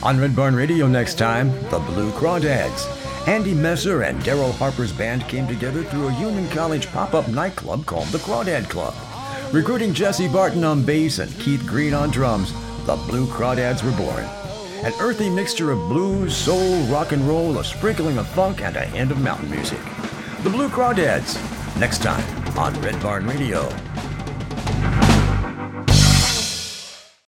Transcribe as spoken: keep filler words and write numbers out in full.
On Red Barn Radio next time, the Blue Crawdads. Andy Messer and Daryl Harper's band came together through a Union College pop-up nightclub called the Crawdad Club. Recruiting Jesse Barton on bass and Keith Green on drums, the Blue Crawdads were born. An earthy mixture of blues, soul, rock and roll, a sprinkling of funk, and a hint of mountain music. The Blue Crawdads, next time on Red Barn Radio.